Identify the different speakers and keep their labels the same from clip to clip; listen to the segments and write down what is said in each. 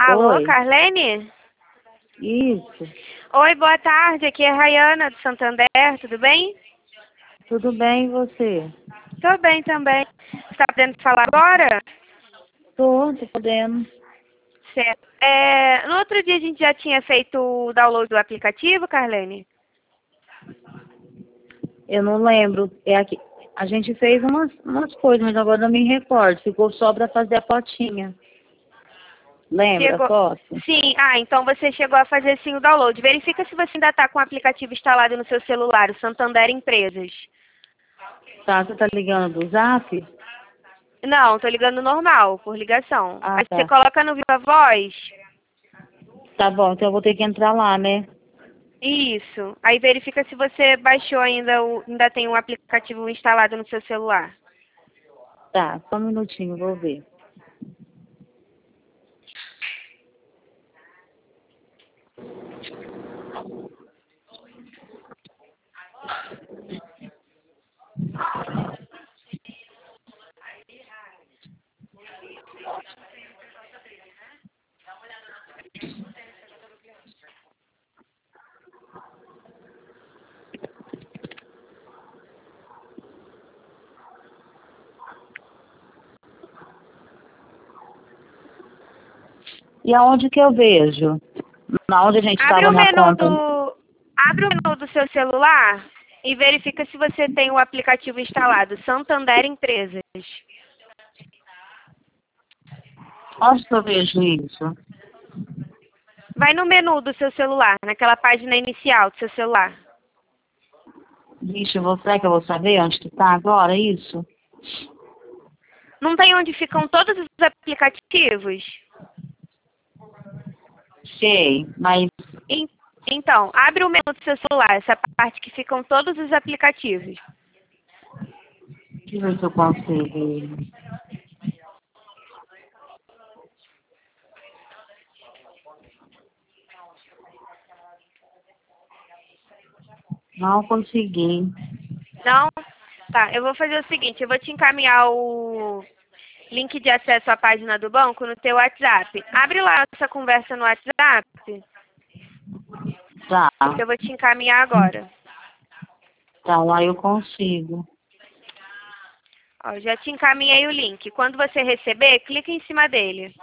Speaker 1: Alô,
Speaker 2: Oi,
Speaker 1: Carlene?
Speaker 2: isso.
Speaker 1: Oi, boa tarde. Aqui é a Rayana do Santander, tudo bem?
Speaker 2: Tudo bem e você?
Speaker 1: Tô bem também. Você tá podendo falar agora?
Speaker 2: Tô podendo.
Speaker 1: Certo. No outro dia a gente já tinha feito o download do aplicativo, Carlene?
Speaker 2: Eu não lembro. É aqui. A gente fez umas coisas, mas agora não me recordo. Ficou só para fazer a fotinha. Lembra a
Speaker 1: Chegou.
Speaker 2: foto?
Speaker 1: Sim, então você chegou a fazer sim o download. Verifica se você ainda está com o aplicativo instalado no seu celular, o Santander Empresas.
Speaker 2: Tá, você tá ligando do Zap?
Speaker 1: Não, tô ligando normal, por ligação.
Speaker 2: Ah,
Speaker 1: Aí você
Speaker 2: tá.
Speaker 1: coloca no Viva Voz.
Speaker 2: Tá bom, então eu vou ter que entrar lá, né?
Speaker 1: Isso. Aí verifica se você baixou ainda tem um aplicativo instalado no seu celular.
Speaker 2: Tá, só um minutinho, vou ver. E aonde que eu vejo? Na onde a gente
Speaker 1: Abre
Speaker 2: estava
Speaker 1: o
Speaker 2: na
Speaker 1: menu
Speaker 2: conta?
Speaker 1: do abre o menu do seu celular e verifica se você tem o aplicativo instalado, Santander Empresas.
Speaker 2: Onde que eu vejo isso?
Speaker 1: Vai no menu do seu celular, naquela página inicial do seu celular.
Speaker 2: Vixe, será que eu vou saber onde que tá agora isso?
Speaker 1: Não tem onde ficam todos os aplicativos?
Speaker 2: Sei, mas
Speaker 1: En- Então, abre o menu do seu celular, essa parte que ficam todos os aplicativos.
Speaker 2: deixa eu ver se eu consigo. Não consegui.
Speaker 1: Não? Tá, eu vou fazer o seguinte, eu vou te encaminhar o link de acesso à página do banco no teu WhatsApp. Abre lá essa conversa no WhatsApp,
Speaker 2: Tá,
Speaker 1: que eu vou te encaminhar agora.
Speaker 2: tá, lá eu consigo.
Speaker 1: Ó, já te encaminhei o link. Quando você receber, clica em cima dele.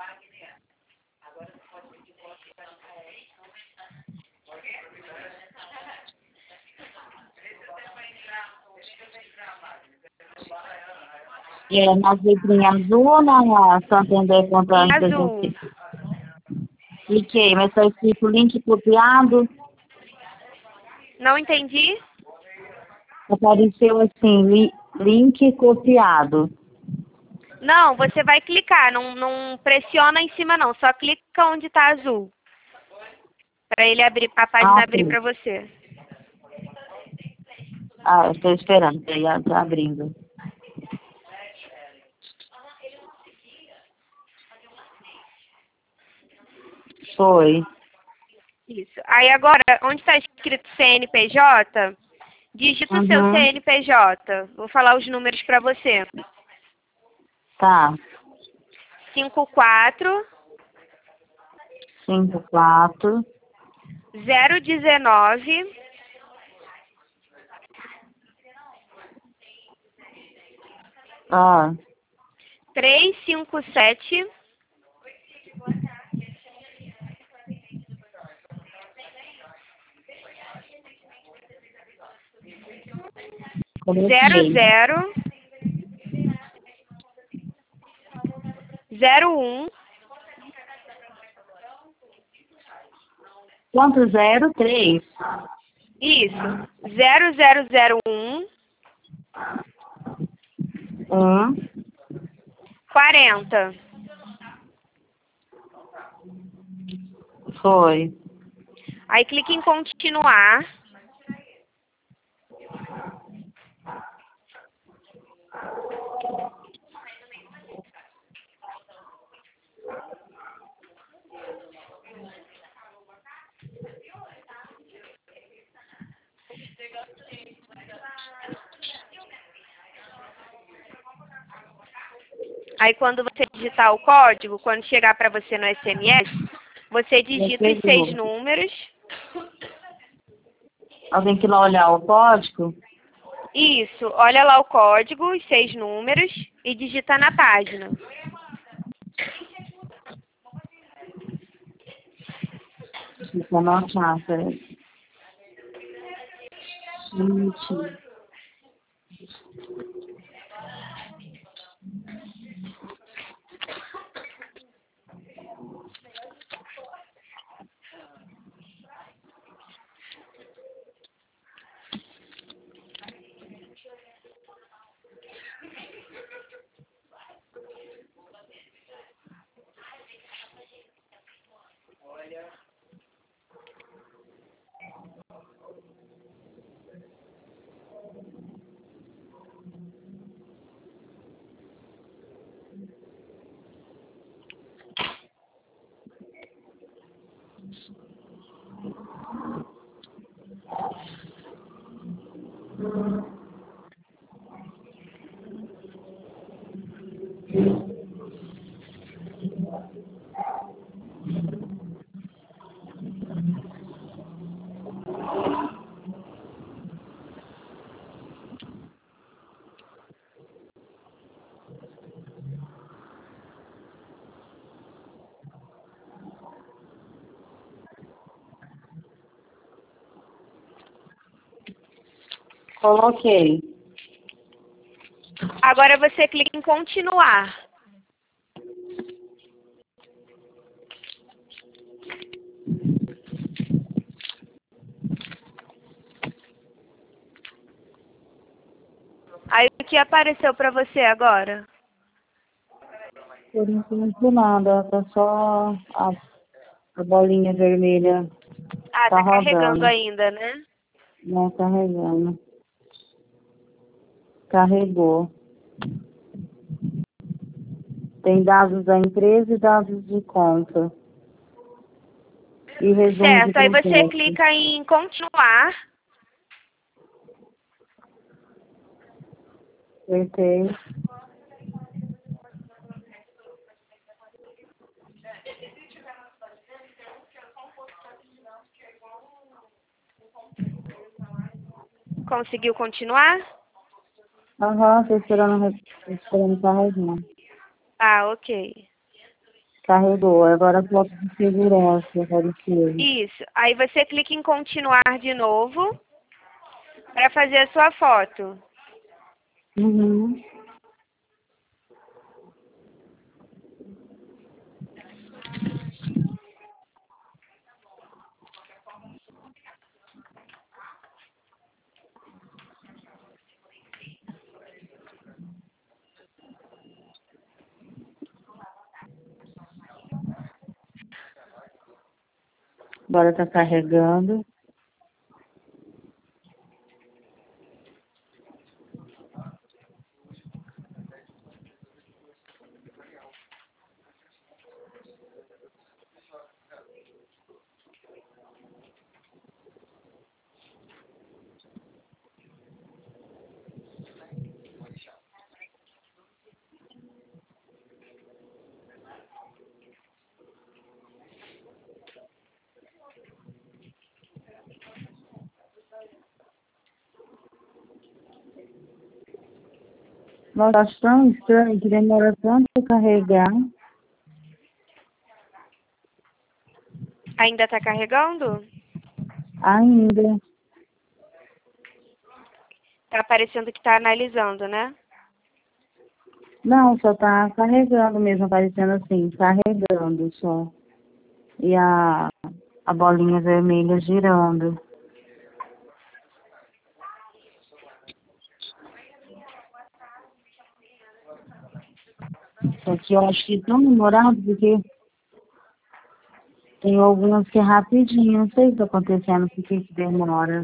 Speaker 2: E é nas letrinhas azul ou na Santander
Speaker 1: Em
Speaker 2: Controle
Speaker 1: azul.
Speaker 2: Presencial? Cliquei, mas está escrito link copiado.
Speaker 1: Não entendi?
Speaker 2: Apareceu assim, link copiado.
Speaker 1: Não, você vai clicar, não pressiona em cima não, só clica onde está azul. Para ele abrir, a página
Speaker 2: Ah,
Speaker 1: abrir
Speaker 2: sim.
Speaker 1: para você.
Speaker 2: Ah, eu estou esperando, tá abrindo. Foi.
Speaker 1: Isso. Aí agora, onde está escrito CNPJ, digita o seu
Speaker 2: Uhum,
Speaker 1: CNPJ. Vou falar os números para você.
Speaker 2: tá.
Speaker 1: 54
Speaker 2: 54.
Speaker 1: 019
Speaker 2: Ah,
Speaker 1: 357
Speaker 2: coloquei.
Speaker 1: 00 01
Speaker 2: Quanto? 03?
Speaker 1: isso 0001
Speaker 2: Um.
Speaker 1: 40.
Speaker 2: Foi.
Speaker 1: Aí clique em continuar. Aí quando você digitar o código, quando chegar para você no SMS, Você digita os 6 números.
Speaker 2: Alguém que lá olhar o código?
Speaker 1: Isso, olha lá o código, os 6 números e digita na página.
Speaker 2: Deixa eu anotar, peraí. Gente. Coloquei.
Speaker 1: Agora você clica em continuar. Aí o que apareceu para você agora?
Speaker 2: Por enquanto nada, tá só a bolinha vermelha
Speaker 1: Ah,
Speaker 2: tá
Speaker 1: tá carregando
Speaker 2: rodando.
Speaker 1: ainda, né?
Speaker 2: Não carregando. Carregou. Tem dados da empresa e dados de conta. E resumo de
Speaker 1: Certo, aí você
Speaker 2: produto.
Speaker 1: clica em continuar.
Speaker 2: Acertei.
Speaker 1: Conseguiu continuar?
Speaker 2: Aham, tô esperando carregar.
Speaker 1: Ah, ok.
Speaker 2: Carregou. Agora foto de segurança apareceu.
Speaker 1: Isso. Aí você clica em continuar de novo para fazer a sua foto.
Speaker 2: Uhum. Agora tá carregando. Nossa, acho tão estranho que demora tanto pra carregar.
Speaker 1: Ainda está carregando?
Speaker 2: Ainda.
Speaker 1: Tá aparecendo que está analisando, né?
Speaker 2: Não, só tá carregando mesmo, aparecendo assim, carregando só. E a bolinha vermelha girando. Só que eu acho que é tão demorado porque tem algumas que é rapidinho, não sei o que tá acontecendo, por que que demora.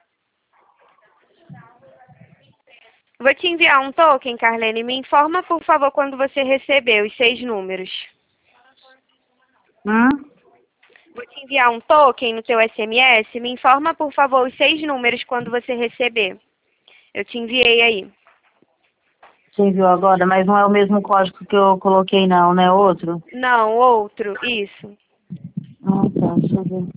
Speaker 1: Vou te enviar um token, Carlene. Me informa, por favor, quando você receber os 6 números.
Speaker 2: Hã?
Speaker 1: Vou te enviar um token no teu SMS. Me informa, por favor, os 6 números quando você receber. Eu te enviei aí.
Speaker 2: Você viu agora, mas não é o mesmo código que eu coloquei não, né? Outro?
Speaker 1: Não, outro. Isso.
Speaker 2: Ah, tá, deixa eu ver.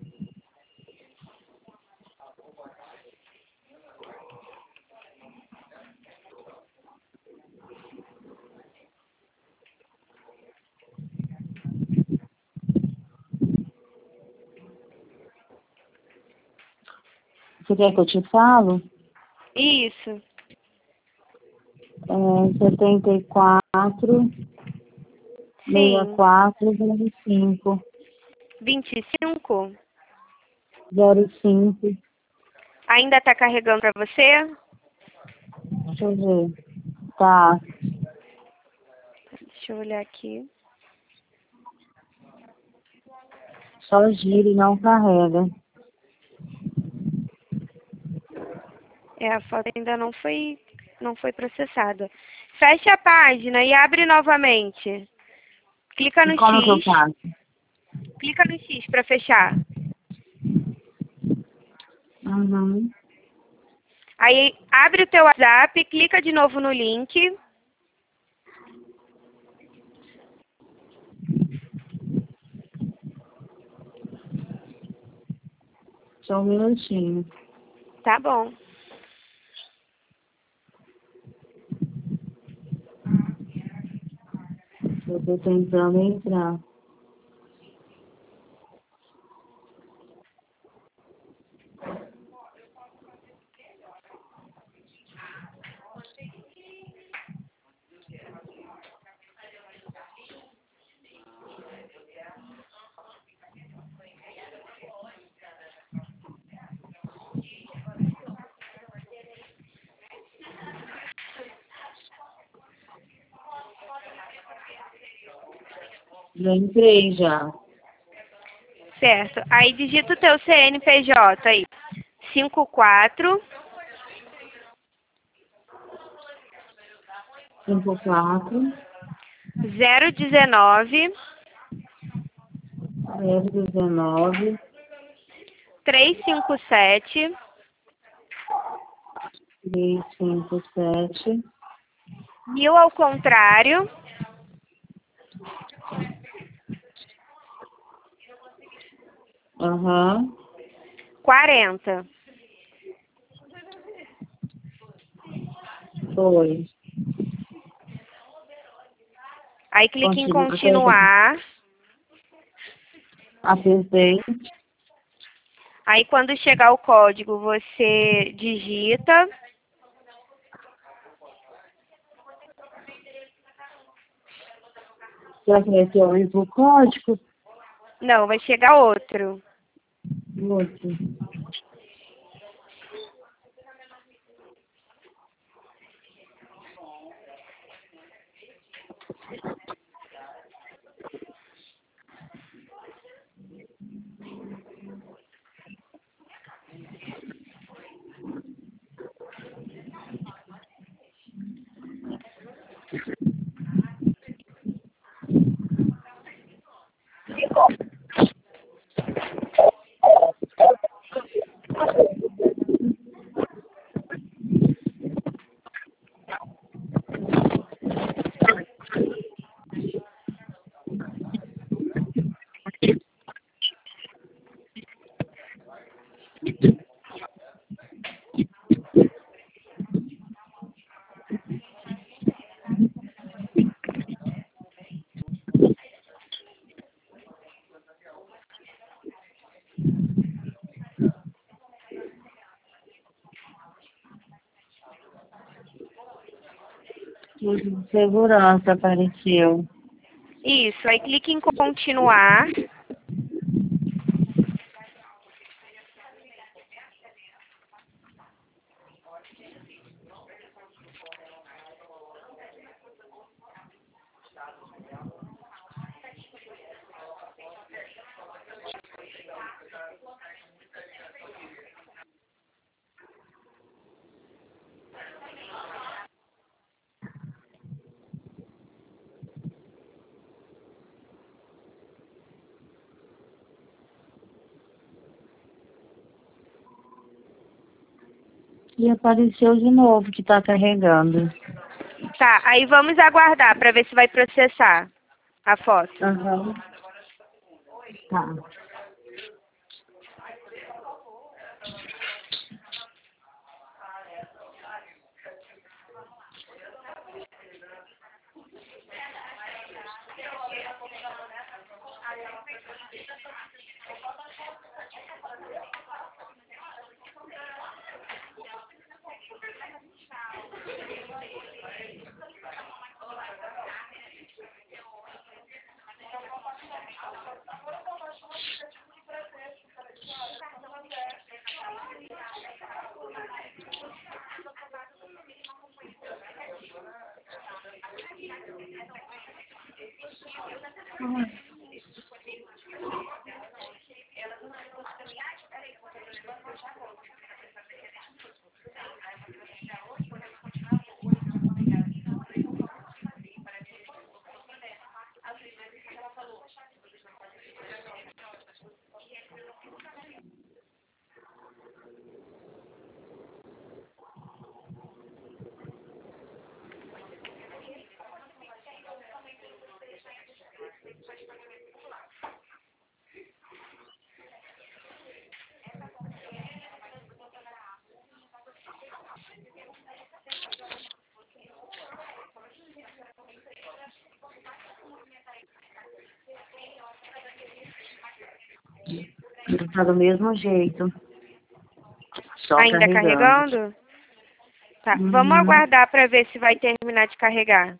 Speaker 2: Você quer que eu te falo?
Speaker 1: Isso.
Speaker 2: 74,
Speaker 1: Sim.
Speaker 2: 64, 05,
Speaker 1: 25.
Speaker 2: 05.
Speaker 1: Ainda tá carregando pra você?
Speaker 2: Deixa eu ver. Tá,
Speaker 1: Deixa eu olhar aqui.
Speaker 2: só gira e não carrega.
Speaker 1: A foto ainda não foi processada. Fecha a página e abre novamente. Clica
Speaker 2: E
Speaker 1: no
Speaker 2: como que eu
Speaker 1: X.
Speaker 2: faço?
Speaker 1: Clica no X para fechar.
Speaker 2: Uhum.
Speaker 1: Aí abre o teu WhatsApp, clica de novo no link.
Speaker 2: Só um minutinho.
Speaker 1: Tá bom.
Speaker 2: Eu tô tentando entrar. Já entrei já.
Speaker 1: Certo. Aí digita o teu CNPJ aí. 54
Speaker 2: 54,
Speaker 1: 019
Speaker 2: 019,
Speaker 1: 357
Speaker 2: 357,
Speaker 1: 1000 ao contrário.
Speaker 2: aham,
Speaker 1: 40.
Speaker 2: foi.
Speaker 1: Aí clique em
Speaker 2: Continua, aperta,
Speaker 1: continuar.
Speaker 2: apertei.
Speaker 1: Aí quando chegar o código, você digita.
Speaker 2: Será que vai ter o mesmo código?
Speaker 1: Não, vai chegar outro.
Speaker 2: Outro. Tudo de segurança apareceu.
Speaker 1: Isso, aí clique em continuar.
Speaker 2: E apareceu de novo que tá carregando.
Speaker 1: Tá, aí vamos aguardar para ver se vai processar a foto.
Speaker 2: Aham. Tá. Tá do mesmo jeito. Só
Speaker 1: Ainda
Speaker 2: carregando.
Speaker 1: carregando? Tá, vamos
Speaker 2: Uhum.
Speaker 1: aguardar para ver se vai terminar de carregar.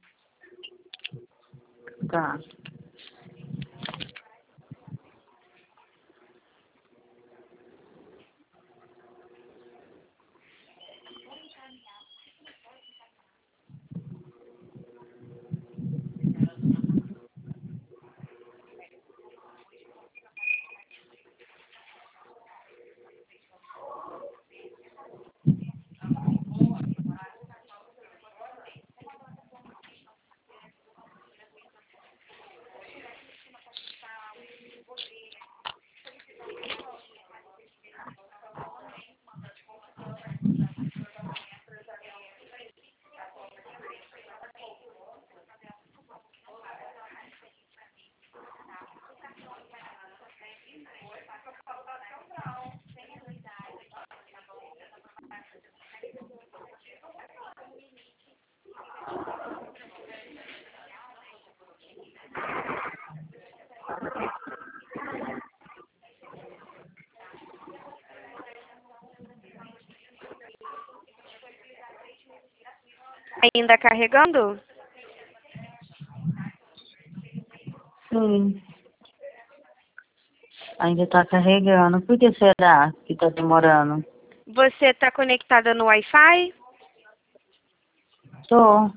Speaker 2: Tá.
Speaker 1: Ainda carregando?
Speaker 2: Sim. Ainda tá carregando. Por que será que tá demorando?
Speaker 1: Você está conectada no Wi-Fi?
Speaker 2: Tô.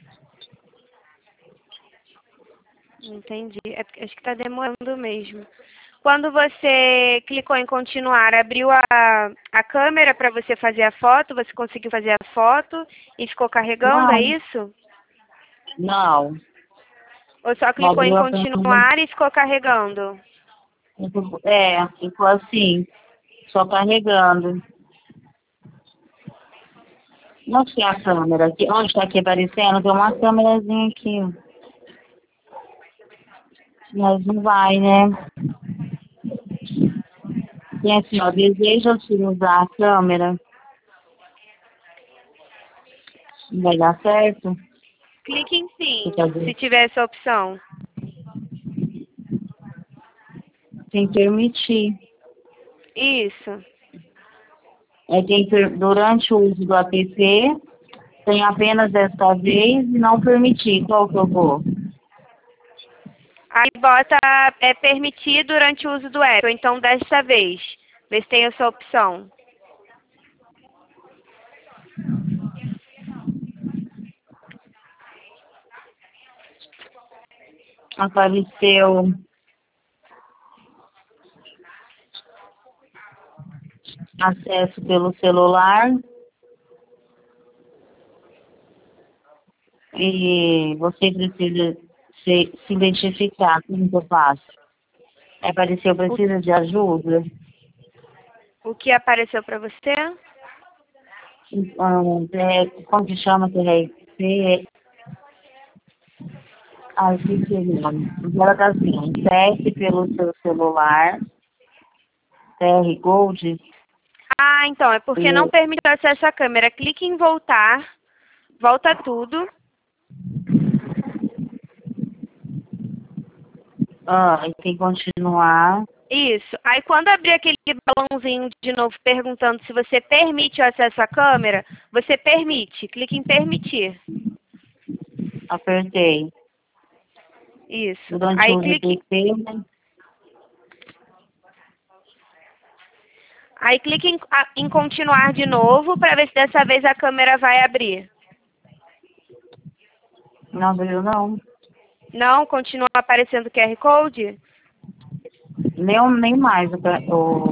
Speaker 1: Entendi. Acho que está demorando mesmo. Quando você clicou em continuar, abriu a câmera para você fazer a foto, você conseguiu fazer a foto e ficou carregando, é
Speaker 2: Não.
Speaker 1: isso?
Speaker 2: Não.
Speaker 1: Ou só
Speaker 2: Não
Speaker 1: clicou em
Speaker 2: abriu a câmera.
Speaker 1: continuar e ficou carregando?
Speaker 2: Ficou assim. Só carregando. Não sei a câmera. Aqui, onde tá aqui aparecendo? Tem uma câmerazinha aqui. Mas não vai, né? Tem assim, ó, deseja utilizar a câmera. Não vai dar certo?
Speaker 1: Clique em
Speaker 2: Você
Speaker 1: sim,
Speaker 2: quer
Speaker 1: se
Speaker 2: dizer,
Speaker 1: tiver essa opção.
Speaker 2: tem que permitir.
Speaker 1: Isso.
Speaker 2: Durante o uso do app, tem apenas esta vez e não permitir. Qual que eu vou?
Speaker 1: Aí bota permitir durante o uso do app, ou então desta vez. Vê se tem essa opção.
Speaker 2: Apareceu acesso pelo celular e você precisa se identificar. Como que eu faço? Apareceu
Speaker 1: O,
Speaker 2: precisa de ajuda.
Speaker 1: o que apareceu para você?
Speaker 2: Como que chama que é? Esqueci o nome. Ela tá assim, teste pelo seu celular, TR Gold,
Speaker 1: Ah, então, é porque não
Speaker 2: e
Speaker 1: permitiu acesso à câmera. Clique em voltar, volta tudo.
Speaker 2: e tem que continuar.
Speaker 1: Isso. Aí quando abrir aquele balãozinho de novo perguntando se você permite o acesso à câmera, você permite. Clique em permitir.
Speaker 2: Apertei.
Speaker 1: Isso.
Speaker 2: Durante
Speaker 1: Aí
Speaker 2: o uso do
Speaker 1: clique,
Speaker 2: PC, né?
Speaker 1: aí clique em continuar de novo para ver se dessa vez a câmera vai abrir.
Speaker 2: Não abriu não.
Speaker 1: Não? Continua aparecendo o QR Code?
Speaker 2: Nem mais o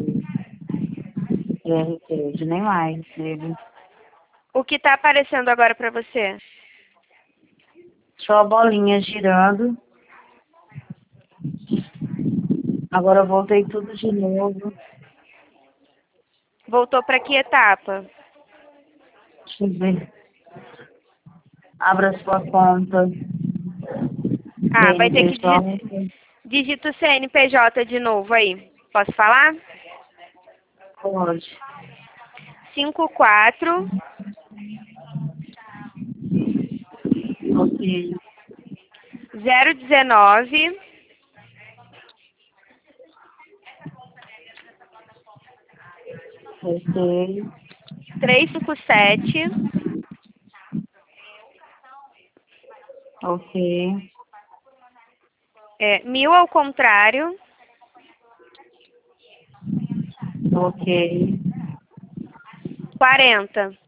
Speaker 2: QR Code, nem mais ele.
Speaker 1: O que está aparecendo agora para você?
Speaker 2: Só a bolinha girando. Agora eu voltei tudo de novo.
Speaker 1: Voltou para que etapa?
Speaker 2: Deixa eu ver. Abra sua conta.
Speaker 1: Ah, vai ter que
Speaker 2: CNPJ.
Speaker 1: digita o CNPJ de novo aí. Posso falar?
Speaker 2: Pode.
Speaker 1: 54
Speaker 2: Ok.
Speaker 1: 019
Speaker 2: Ok.
Speaker 1: 357
Speaker 2: Ok.
Speaker 1: 1000 ao contrário,
Speaker 2: Ok.
Speaker 1: 40.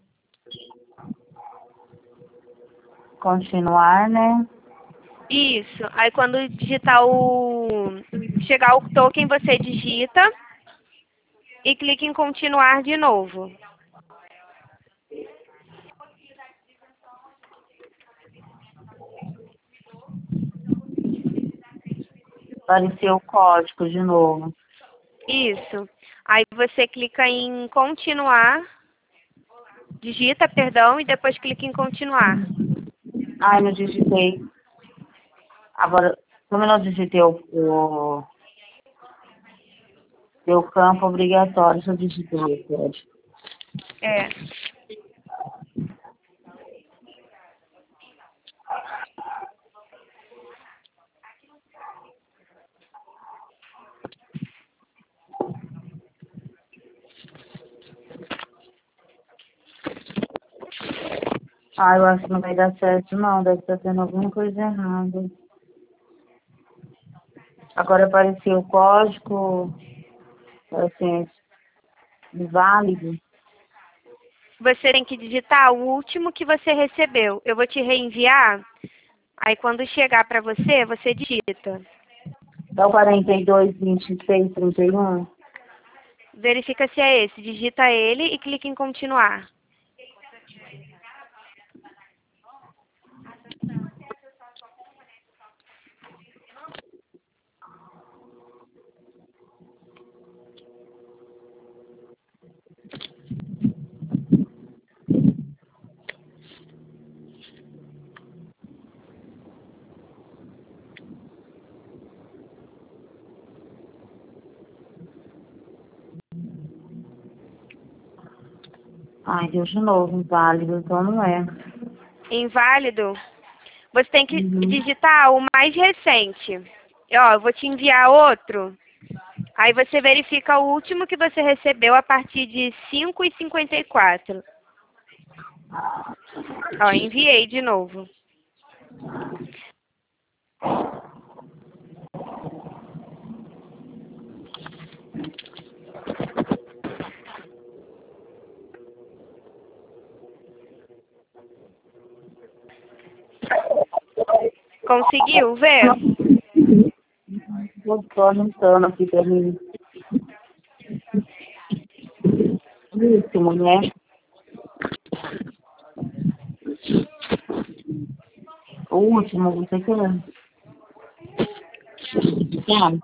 Speaker 2: Continuar, né?
Speaker 1: Isso. Aí quando digitar chegar o token, você digita e clica em continuar de novo.
Speaker 2: Apareceu o código de novo.
Speaker 1: Isso. Aí você clica em continuar, digita, perdão, e depois clica em continuar.
Speaker 2: Ai, não digitei. Agora, como eu não digitei o campo obrigatório, eu digitei o código.
Speaker 1: É.
Speaker 2: Ah, eu acho que não vai dar certo, não. Deve estar tendo alguma coisa errada. Agora apareceu o código, assim, inválido.
Speaker 1: Você tem que digitar o último que você recebeu. Eu vou te reenviar. Aí quando chegar para você, você digita.
Speaker 2: É o 42, 26, 31?
Speaker 1: Verifica se é esse. Digita ele e clica em continuar.
Speaker 2: Ai, deu de novo, inválido, então não é.
Speaker 1: Inválido. Você tem que
Speaker 2: Uhum.
Speaker 1: digitar o mais recente. Ó, eu vou te enviar outro. Aí você verifica o último que você recebeu a partir de 5h54. Ó, enviei de novo. Conseguiu ver?
Speaker 2: Eu tô anotando aqui pra mim. Último, né? O último, você quer? Sabe?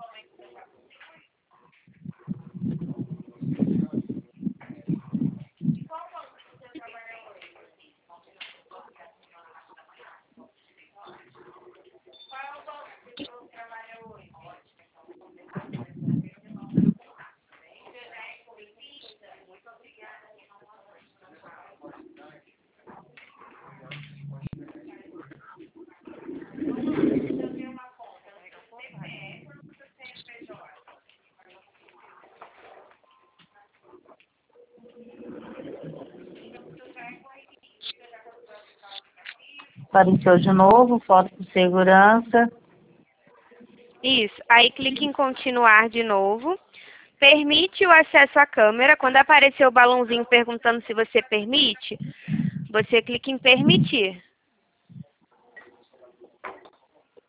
Speaker 2: Apareceu de novo, foto de segurança.
Speaker 1: Isso. Aí clique em continuar de novo. Permite o acesso à câmera. Quando aparecer o balãozinho perguntando se você permite, você clica em permitir.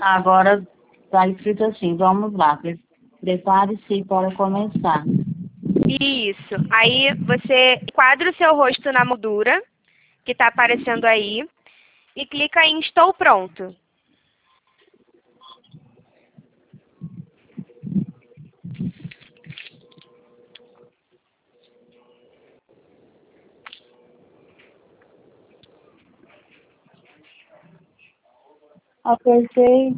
Speaker 2: Agora tá escrito assim, vamos lá. Prepare-se para começar.
Speaker 1: Isso. Aí você enquadra o seu rosto na moldura, que está aparecendo aí, e clica em Estou pronto.
Speaker 2: Apertei.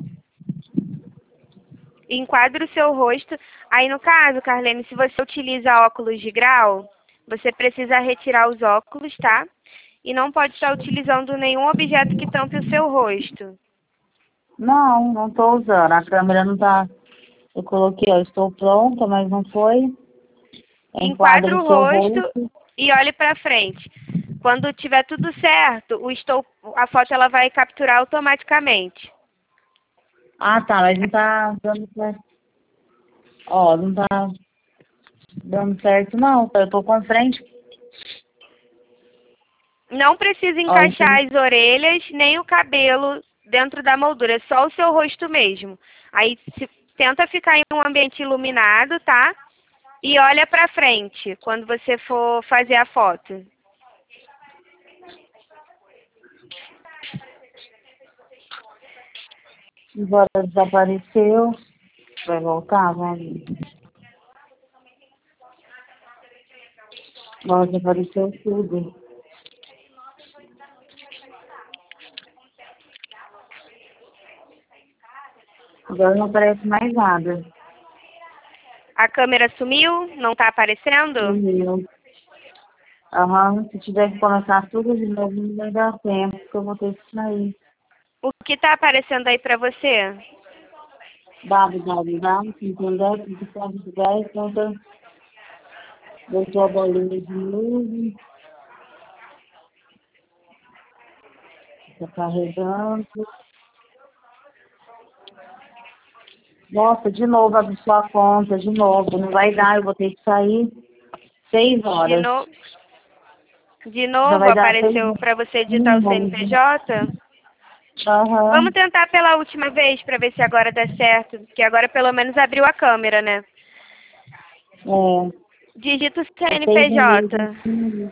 Speaker 1: Enquadra o seu rosto. Aí, no caso, Carlene, se você utiliza óculos de grau, você precisa retirar os óculos, tá? E não pode estar utilizando nenhum objeto que tampe o seu rosto.
Speaker 2: Não, não tô usando. A câmera não tá. Eu coloquei, ó, estou pronta, mas não foi. Enquadra
Speaker 1: Enquadra
Speaker 2: o
Speaker 1: o
Speaker 2: seu
Speaker 1: rosto
Speaker 2: rosto.
Speaker 1: e olhe para frente. Quando tiver tudo certo, a foto ela vai capturar automaticamente.
Speaker 2: Ah, tá, mas não tá dando certo. Ó, não tá dando certo, não. Eu tô com frente.
Speaker 1: Não precisa
Speaker 2: Ó,
Speaker 1: encaixar as orelhas nem o cabelo dentro da moldura, é só o seu rosto mesmo. Aí tenta ficar em um ambiente iluminado, tá? E olha pra frente quando você for fazer a foto.
Speaker 2: agora desapareceu. Vai voltar, vamos. Agora desapareceu tudo. Agora não aparece mais nada.
Speaker 1: A câmera sumiu? Não tá aparecendo?
Speaker 2: Sumiu. Aham, se tiver que começar tudo de novo, não vai dar tempo, porque eu vou ter que sair.
Speaker 1: O que tá aparecendo aí pra você?
Speaker 2: www.10, conta, botou a bolinha de novo, tá carregando. Nossa, de novo abre sua conta, de novo, não vai dar, eu vou ter que sair 6
Speaker 1: De,
Speaker 2: horas.
Speaker 1: no... De
Speaker 2: Já
Speaker 1: novo
Speaker 2: vai dar 6
Speaker 1: apareceu
Speaker 2: horas.
Speaker 1: pra você digitar o CNPJ?
Speaker 2: Aham,
Speaker 1: Vamos tentar pela última vez pra ver se agora dá certo. Que agora pelo menos abriu a câmera, né?
Speaker 2: é,
Speaker 1: Digita o
Speaker 2: é 6 minutos,
Speaker 1: CNPJ.
Speaker 2: 5 minutos.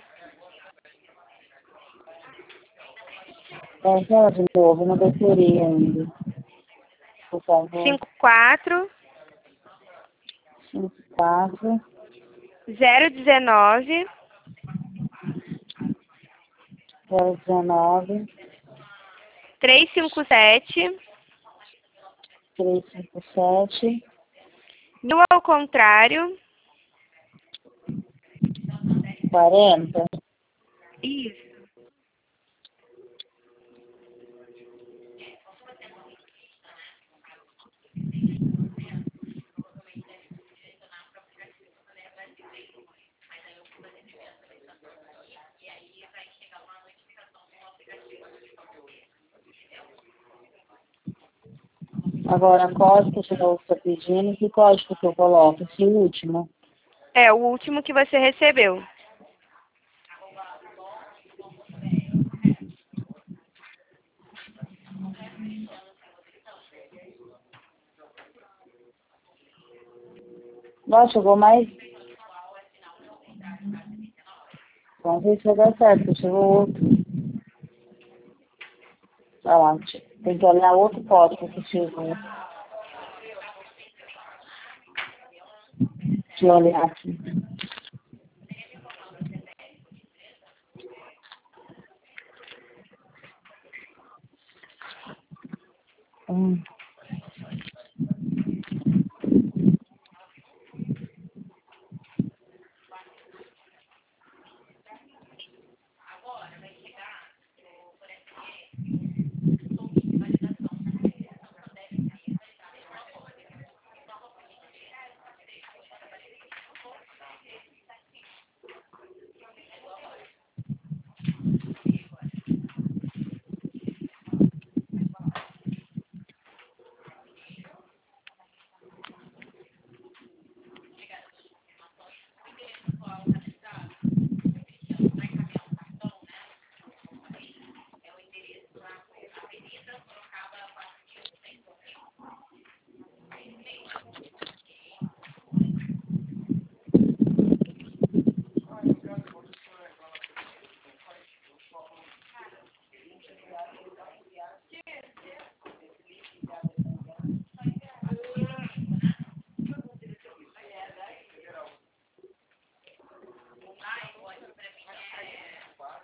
Speaker 2: É, fala de novo, não decorei ainda, por favor.
Speaker 1: 54
Speaker 2: 54,
Speaker 1: 019
Speaker 2: 019,
Speaker 1: 357
Speaker 2: 357,
Speaker 1: 1000 ao contrário.
Speaker 2: 40.
Speaker 1: Isso.
Speaker 2: Agora, código que você está pedindo, que código que eu coloco? Esse último.
Speaker 1: É o último que você recebeu.
Speaker 2: Nossa, chegou mais. Vamos ver se vai dar certo, porque chegou outro. Olha lá, tem que olhar outro código que chegou. Deixa eu olhar aqui. Hum.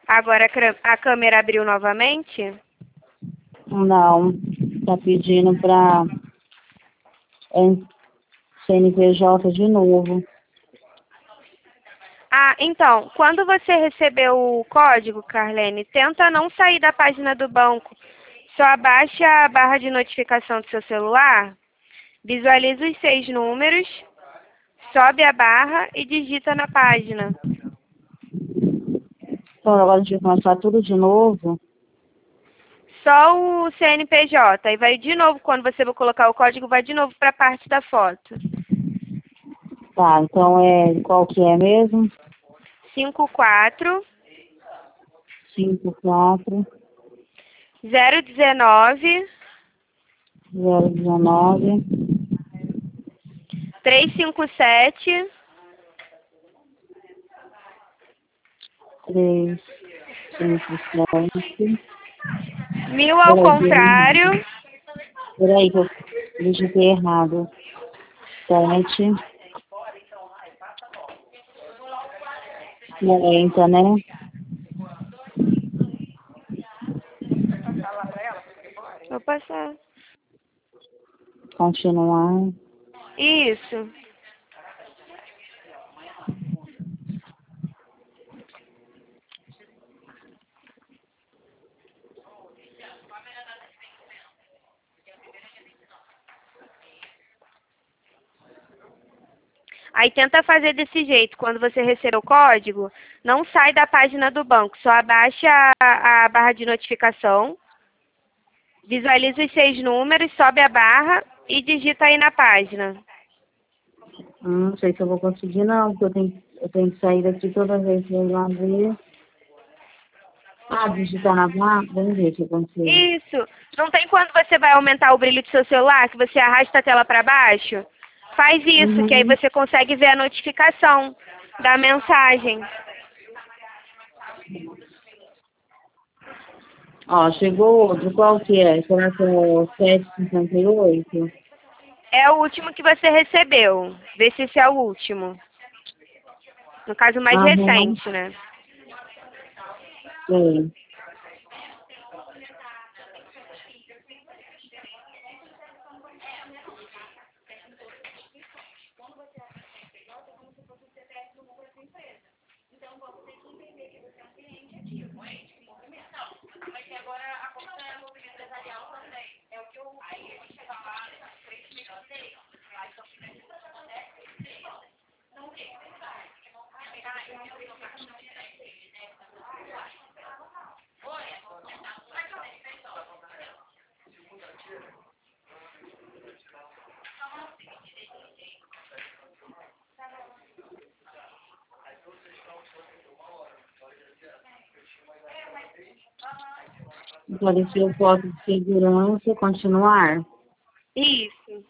Speaker 1: Agora a câmera abriu novamente?
Speaker 2: Não, tá pedindo para CNPJ de novo.
Speaker 1: Ah, então, quando você recebeu o código, Carlene, tenta não sair da página do banco. Só abaixa a barra de notificação do seu celular, visualiza os 6 números, sobe a barra e digita na página.
Speaker 2: Então agora a gente vai começar tudo de novo.
Speaker 1: Só o CNPJ. Aí vai de novo, quando você for colocar o código, vai de novo para a parte da foto.
Speaker 2: Tá, então qual que é mesmo?
Speaker 1: 54
Speaker 2: 54
Speaker 1: 019
Speaker 2: 019
Speaker 1: 357
Speaker 2: 357.
Speaker 1: 1000 ao contrário.
Speaker 2: Peraí, que eu digitei errado. 7, 40, né?
Speaker 1: Vou passar.
Speaker 2: Continuar.
Speaker 1: Isso. Aí tenta fazer desse jeito. Quando você receber o código, não sai da página do banco. Só abaixa a barra de notificação, visualiza os 6 números, sobe a barra e digita aí na página.
Speaker 2: Não sei se eu vou conseguir não, porque eu tenho que sair daqui toda vez que eu ir lá ver. Ah, digitar na barra? Vamos ver se eu consigo.
Speaker 1: Isso. Não tem quando você vai aumentar o brilho do seu celular, que você arrasta a tela para baixo? Faz isso, que aí você consegue ver a notificação da mensagem.
Speaker 2: Ó, chegou outro. Qual que é? Será que é o 758?
Speaker 1: É o último que você recebeu. Vê se esse é o último. No caso, mais
Speaker 2: Aham,
Speaker 1: recente, né?
Speaker 2: sei. Apareceu foto de segurança, continuar.
Speaker 1: Isso.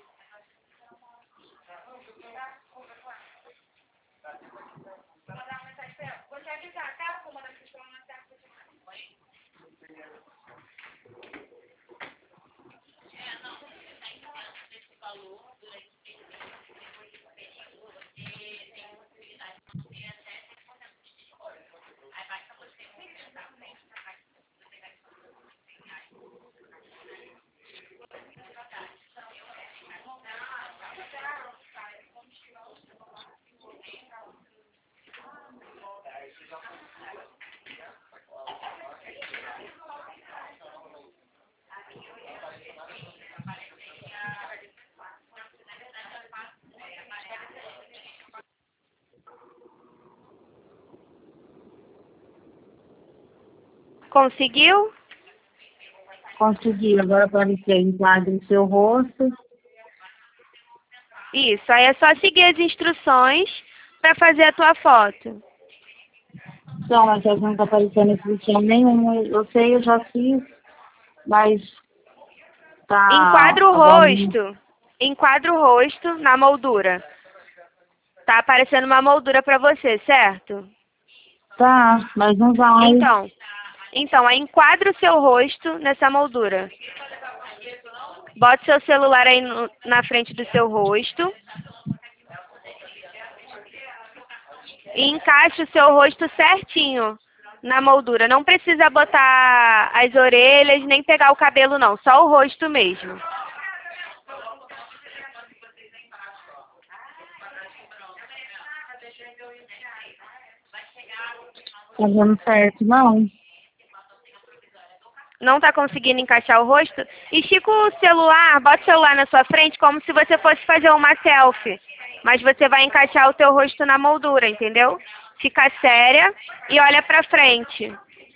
Speaker 1: Conseguiu?
Speaker 2: Consegui, agora apareceu em quadro o seu rosto.
Speaker 1: Isso. Aí é só seguir as instruções para fazer a tua foto.
Speaker 2: Então, mas não está aparecendo inscrição nenhuma. Eu sei, eu já fiz, mas tá.
Speaker 1: Enquadra o
Speaker 2: Agora
Speaker 1: rosto. Enquadra o rosto na moldura. Tá aparecendo uma moldura para você, certo?
Speaker 2: tá, mas não vai.
Speaker 1: Então, aí enquadra o seu rosto nessa moldura. Bota seu celular aí na frente do seu rosto. E encaixa o seu rosto certinho na moldura. Não precisa botar as orelhas nem pegar o cabelo não, só o rosto mesmo.
Speaker 2: Tá dando certo, não?
Speaker 1: Não está conseguindo encaixar o rosto? Estica o celular, bota o celular na sua frente como se você fosse fazer uma selfie. Mas você vai encaixar o teu rosto na moldura, entendeu? Fica séria e olha pra frente.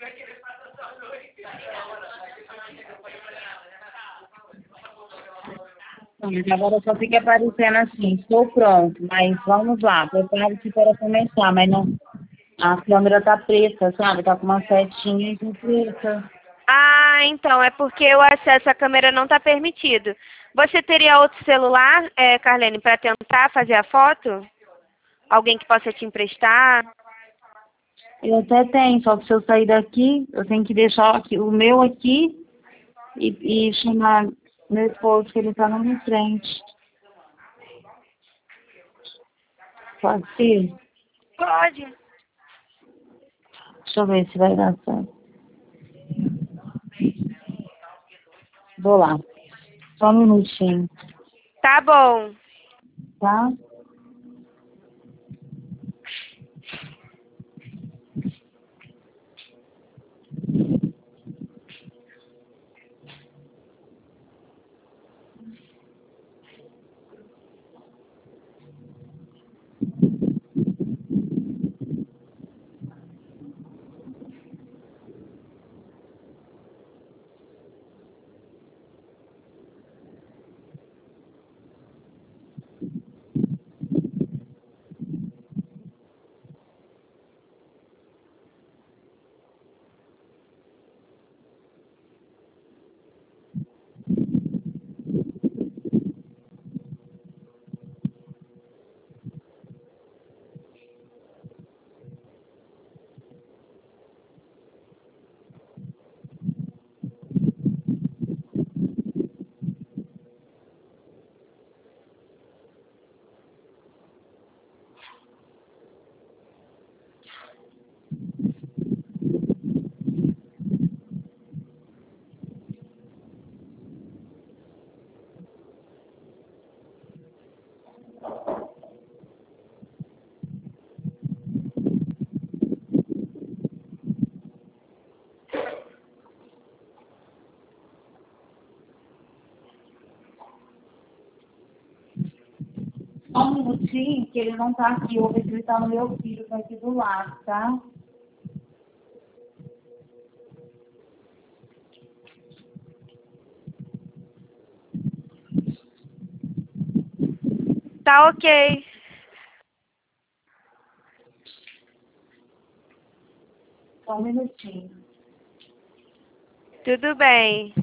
Speaker 2: Mas agora só fica aparecendo assim, estou pronto, mas vamos lá, prepare-se para começar, mas não, a câmera tá preta, sabe? Tá com uma setinha de preta.
Speaker 1: Ah, então, é porque o acesso à câmera não está permitido. Você teria outro celular, Carlene, para tentar fazer a foto? Alguém que possa te emprestar?
Speaker 2: Eu até tenho, só que se eu sair daqui, eu tenho que deixar aqui, o meu aqui e chamar meu esposo, que ele tá na minha frente. Pode ser?
Speaker 1: Pode.
Speaker 2: Deixa eu ver se vai dar certo. Vou lá. Só um minutinho,
Speaker 1: Tá bom.
Speaker 2: tá? Só um minutinho, que ele não tá aqui. Eu vou ver se ele tá no meu filho, tá aqui do lado, tá?
Speaker 1: Tá ok.
Speaker 2: Só um minutinho.
Speaker 1: Tudo bem.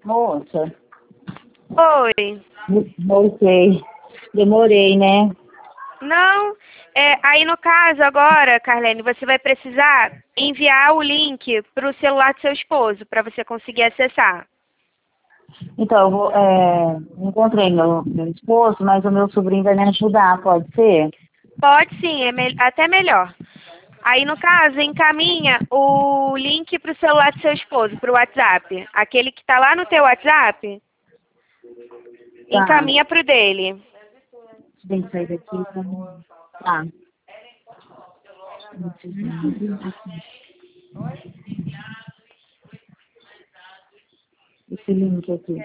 Speaker 2: Moça,
Speaker 1: Oi.
Speaker 2: voltei. Demorei, né?
Speaker 1: Não, aí no caso agora, Carlene, você vai precisar enviar o link para o celular do seu esposo, para você conseguir acessar.
Speaker 2: Então, eu vou, encontrei meu esposo, mas o meu sobrinho vai me ajudar, pode ser?
Speaker 1: Pode sim, é até melhor. Aí no caso, encaminha o link para o celular do seu esposo, para o WhatsApp. Aquele que está lá no teu WhatsApp,
Speaker 2: Tá.
Speaker 1: encaminha para o dele.
Speaker 2: Tem que sair daqui, tá? Tá. Esse link aqui.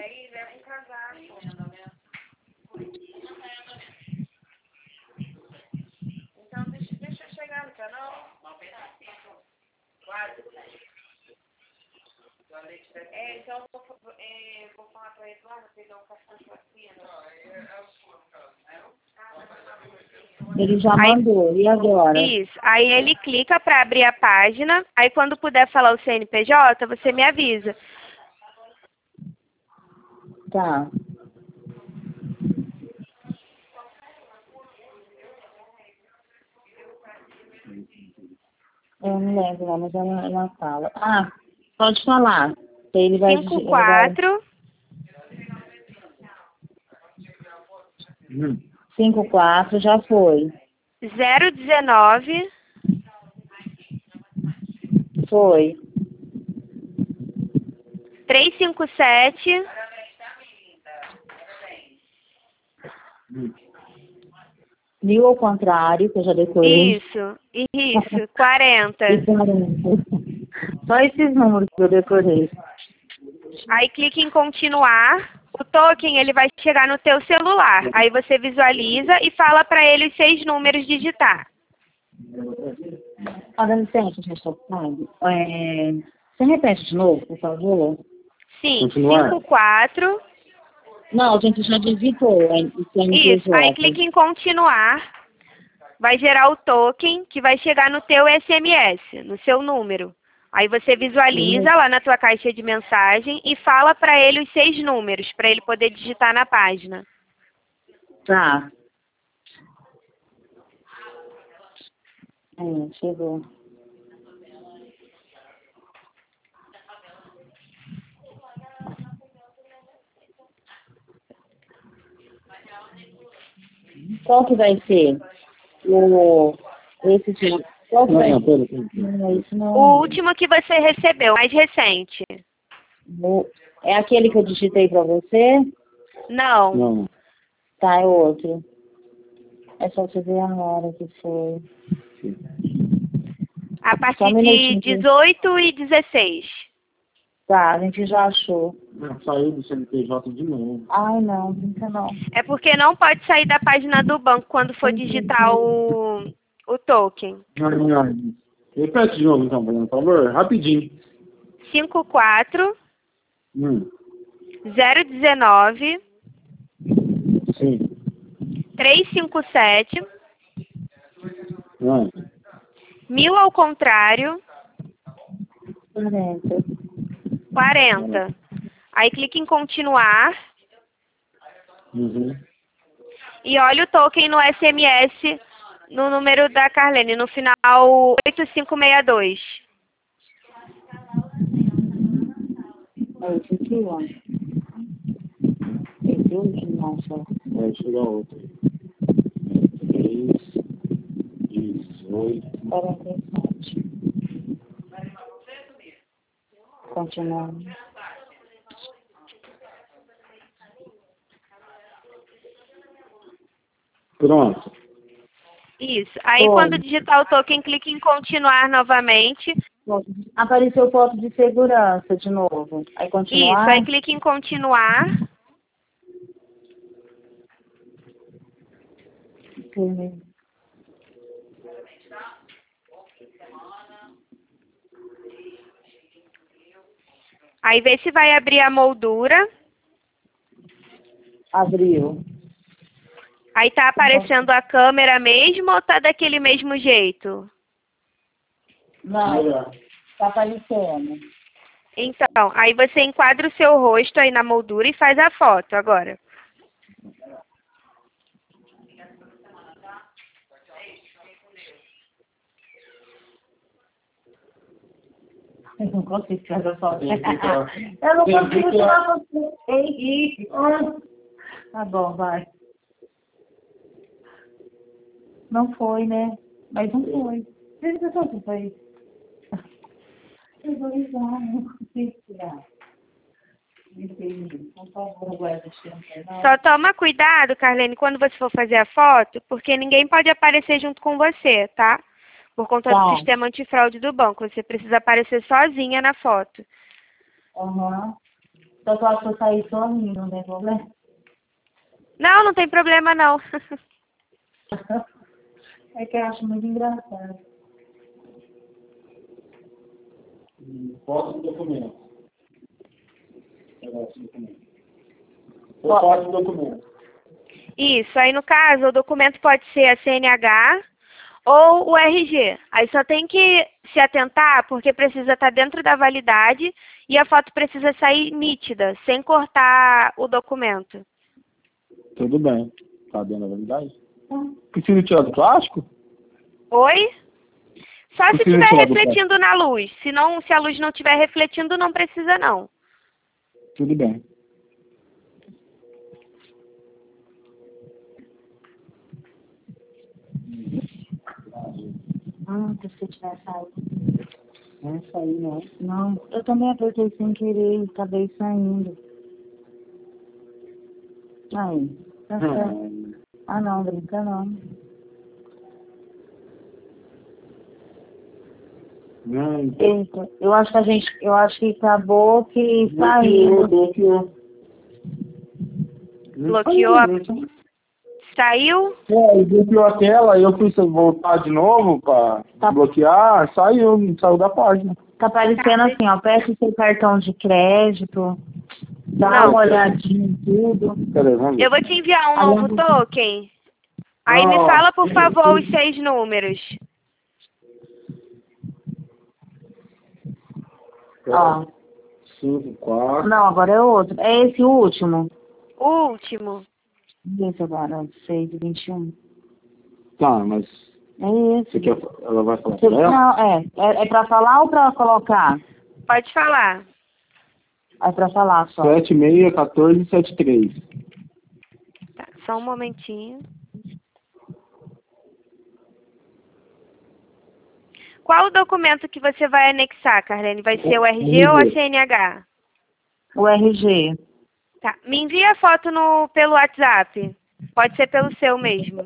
Speaker 1: Então, deixa eu chegar no canal. Então eu vou falar para ele lá, pegar um café de vacina.
Speaker 2: Ele já mandou, e agora?
Speaker 1: Isso. Aí ele clica para abrir a página. Aí quando puder falar o CNPJ, você me avisa.
Speaker 2: Tá. Eu não lembro, não, mas ela fala. Ah, pode falar. Ele vai...
Speaker 1: 54
Speaker 2: 54, já foi.
Speaker 1: 019
Speaker 2: Foi.
Speaker 1: 357
Speaker 2: Mil ao contrário, que eu já decorei.
Speaker 1: Isso, 40.
Speaker 2: E 40. Só esses números que eu decorei.
Speaker 1: Aí clique em continuar. O token ele vai chegar no teu celular. Aí você visualiza e fala para ele os 6 números digitar.
Speaker 2: Dá licença, gente, você repete de novo, por favor?
Speaker 1: Sim,
Speaker 3: Continuar.
Speaker 1: 54.
Speaker 2: Não, a gente já digitou.
Speaker 1: Isso, aí clique em continuar. Vai gerar o token que vai chegar no teu SMS, no seu número. Aí você visualiza lá na tua caixa de mensagem e fala para ele os 6 números, para ele poder digitar na página.
Speaker 2: Tá. Chegou. Qual que vai ser? Esse tipo. Qual que vai ser? Não, isso não.
Speaker 1: O último que você recebeu, mais recente.
Speaker 2: É aquele que eu digitei pra você?
Speaker 1: Não.
Speaker 3: Não.
Speaker 2: Tá, é outro. É só você ver a hora que foi.
Speaker 1: A
Speaker 2: Só
Speaker 1: partir
Speaker 2: um
Speaker 1: de
Speaker 2: minutinho.
Speaker 1: 18 e 16.
Speaker 2: Tá, a gente já achou.
Speaker 3: Saiu do CNPJ de novo.
Speaker 2: Ai, não, brinca não.
Speaker 1: É porque não pode sair da página do banco quando for digitar o token.
Speaker 3: Repete de novo, então, por favor, rapidinho.
Speaker 1: 54
Speaker 3: Hum.
Speaker 1: 019
Speaker 3: Sim.
Speaker 1: 357
Speaker 3: Não.
Speaker 1: 1000 ao contrário
Speaker 2: 40.
Speaker 1: 40. Aí clique em continuar
Speaker 3: Uhum.
Speaker 1: e olha o token no SMS no número da Carlene, no final 8562.
Speaker 2: É esse aqui, ó. Esse último, só.
Speaker 3: Vai chegar outro. 3, 18.
Speaker 2: 47. Continuando.
Speaker 3: Pronto.
Speaker 1: Isso. Aí
Speaker 2: Bom.
Speaker 1: quando digitar o token, clique em continuar novamente.
Speaker 2: Apareceu foto de segurança de novo. Aí continuar.
Speaker 1: Isso. Aí clique em continuar.
Speaker 2: Ok.
Speaker 1: Aí vê se vai abrir a moldura.
Speaker 2: Abriu.
Speaker 1: Aí tá aparecendo a câmera mesmo ou tá daquele mesmo jeito?
Speaker 2: Não, tá aparecendo.
Speaker 1: Então, aí você enquadra o seu rosto aí na moldura e faz a foto agora.
Speaker 2: Eu não consigo fazer a foto. Eu não consigo tirar você. Henrique. Tá bom, vai. Não foi, né? Mas não foi. Você sabe que foi? Eu vou ligar, não consigo tirar. Entendi. Por favor, guarda esse tempo.
Speaker 1: Só toma cuidado, Carlene, quando você for fazer a foto, porque ninguém pode aparecer junto com você, tá? Por conta do
Speaker 2: Tá.
Speaker 1: sistema antifraude do banco. Você precisa aparecer sozinha na foto.
Speaker 2: Aham. Só que eu acho que eu saí sozinho, não tem problema?
Speaker 1: Não, não tem problema não.
Speaker 2: É que eu acho muito engraçado.
Speaker 3: Foto do documento. Foto do documento.
Speaker 1: Isso, aí no caso, o documento pode ser a CNH ou o RG. Aí só tem que se atentar, porque precisa estar dentro da validade e a foto precisa sair nítida, sem cortar o documento.
Speaker 3: Tudo bem. Tá dentro da validade? Precisa tirar do plástico?
Speaker 1: Oi? Só se
Speaker 3: Precisa
Speaker 1: estiver
Speaker 3: tirar do
Speaker 1: refletindo na luz. Se a luz não estiver refletindo, não precisa não.
Speaker 3: Tudo bem.
Speaker 2: Se você tiver saído.
Speaker 3: Não saiu, não.
Speaker 2: Não, eu também apertei sem querer e acabei saindo. Aí, tá certo. Ah, não, brinca não.
Speaker 3: Não,
Speaker 2: Eita, eu acho que acabou que saiu.
Speaker 3: bloqueou.
Speaker 1: Bloqueou a... Saiu?
Speaker 3: É, bloqueou a tela, eu fui voltar de novo pra bloquear, saiu da página.
Speaker 2: Tá aparecendo assim, ó, peça o seu cartão de crédito, dá
Speaker 1: Não.
Speaker 2: uma olhadinha em tudo.
Speaker 3: Peraí, vamos ver.
Speaker 1: Eu vou te enviar um novo token. Aí me
Speaker 3: Não.
Speaker 1: fala, por favor, os 6 números.
Speaker 2: Ó.
Speaker 3: 5, 4.
Speaker 2: Não, agora é outro. É esse o último.
Speaker 1: O último.
Speaker 2: Esse agora, 6/21.
Speaker 3: Tá, mas
Speaker 2: É esse.
Speaker 3: você quer, ela vai falar pra ela?
Speaker 2: Não, é pra falar ou pra colocar?
Speaker 1: Pode falar.
Speaker 2: É pra falar só.
Speaker 3: 761473.
Speaker 1: Tá, só um momentinho. Qual o documento que você vai anexar, Carlene? Vai ser o RG ou a CNH?
Speaker 2: O RG.
Speaker 1: Tá. Me envia a foto pelo WhatsApp. Pode ser pelo seu mesmo.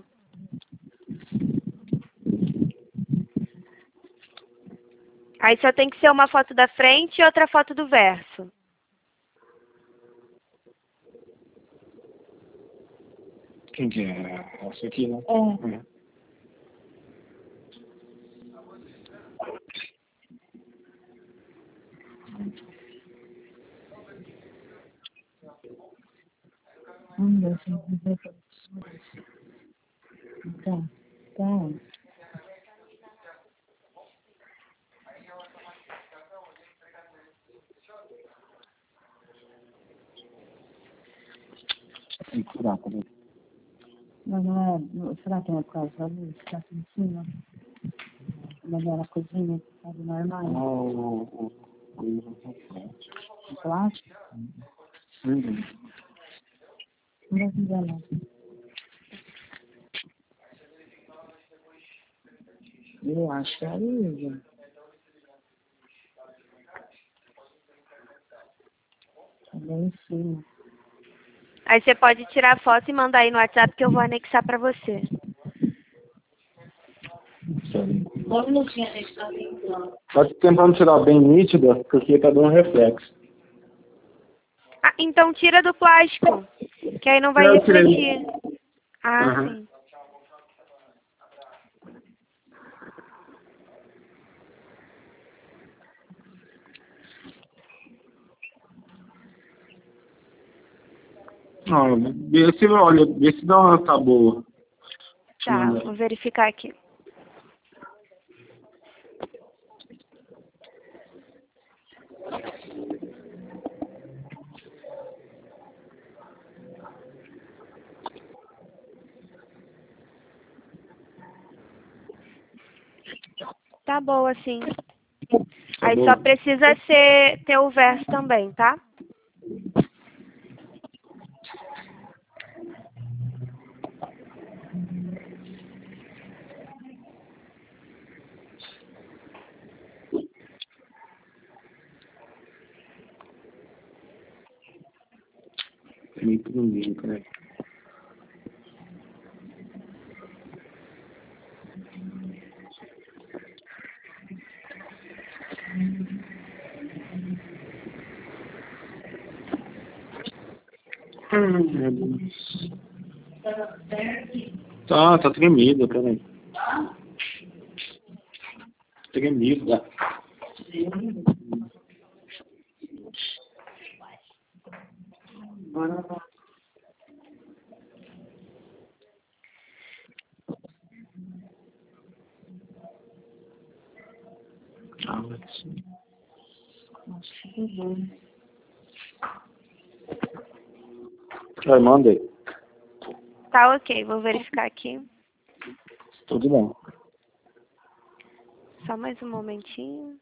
Speaker 1: Aí só tem que ser uma foto da frente e outra foto do verso.
Speaker 3: Quem que é? Essa aqui, né?
Speaker 2: É. Tá.
Speaker 3: Tem que tirar, tá vendo?
Speaker 2: Não é. Será que é por causa da luz que tá aqui em cima? Mas é na cozinha, sabe, normal.
Speaker 3: O
Speaker 2: Plástico? Não vai ficar não. Eu acho que é isso. Tá bem em cima.
Speaker 1: Aí você pode tirar a foto e mandar aí no WhatsApp que eu vou anexar pra você.
Speaker 2: Só um minutinho, a gente tá tentando.
Speaker 3: Tá tentando tirar bem nítida, porque tá dando reflexo.
Speaker 1: Ah, então tira do plástico, que aí não vai
Speaker 3: Eu tirei.
Speaker 1: refletir. Ah,
Speaker 3: Aham.
Speaker 1: sim.
Speaker 3: Não, vê se dá uma tá boa.
Speaker 1: Tá, vou verificar aqui. Tá boa, sim.
Speaker 3: Tá
Speaker 1: Aí
Speaker 3: bom.
Speaker 1: só precisa ter o verso também, tá?
Speaker 3: Muito bonito, né? Meu Deus. Tá tremido, peraí. Tremido, tá? Vai, manda aí.
Speaker 1: Tá ok, vou verificar aqui.
Speaker 3: Tudo bom.
Speaker 1: Só mais um momentinho.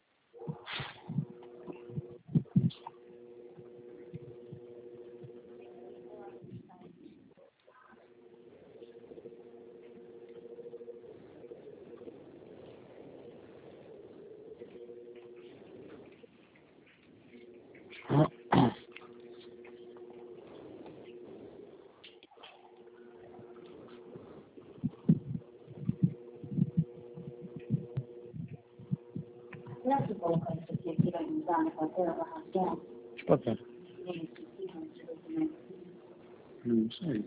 Speaker 2: Será que colocar isso aqui vai mudar na carteira da ração?
Speaker 3: Tipo aqui. Não sei.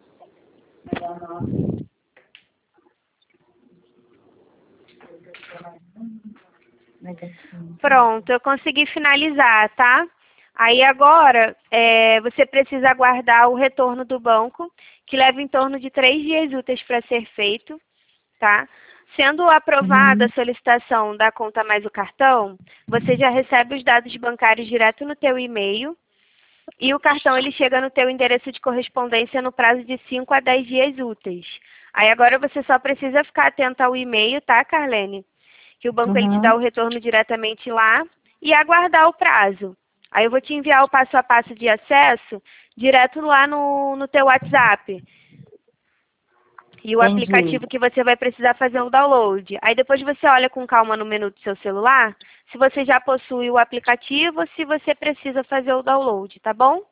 Speaker 1: Pronto, eu consegui finalizar, tá? Aí agora, você precisa aguardar o retorno do banco, que leva em torno de 3 dias úteis para ser feito, tá? Sendo aprovada a solicitação da conta mais o cartão, você já recebe os dados bancários direto no teu e-mail e o cartão ele chega no teu endereço de correspondência no prazo de 5 a 10 dias úteis. Aí agora você só precisa ficar atento ao e-mail, tá, Carlene? Que o banco ele te dá o retorno diretamente lá e aguardar o prazo. Aí eu vou te enviar o passo a passo de acesso direto lá no teu WhatsApp. E o
Speaker 2: Entendi.
Speaker 1: aplicativo que você vai precisar fazer o download. Aí depois você olha com calma no menu do seu celular, se você já possui o aplicativo ou se você precisa fazer o download, tá bom?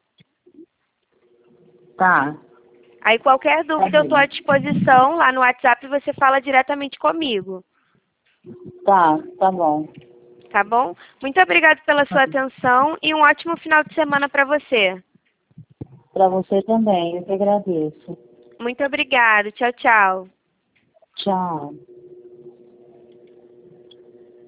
Speaker 2: Tá.
Speaker 1: Aí qualquer dúvida eu estou à disposição, lá no WhatsApp você fala diretamente comigo.
Speaker 2: Tá bom.
Speaker 1: Tá bom? Muito obrigada pela sua atenção e um ótimo final de semana para você.
Speaker 2: Para você também, eu que agradeço.
Speaker 1: Muito obrigada. Tchau, tchau.
Speaker 2: Tchau.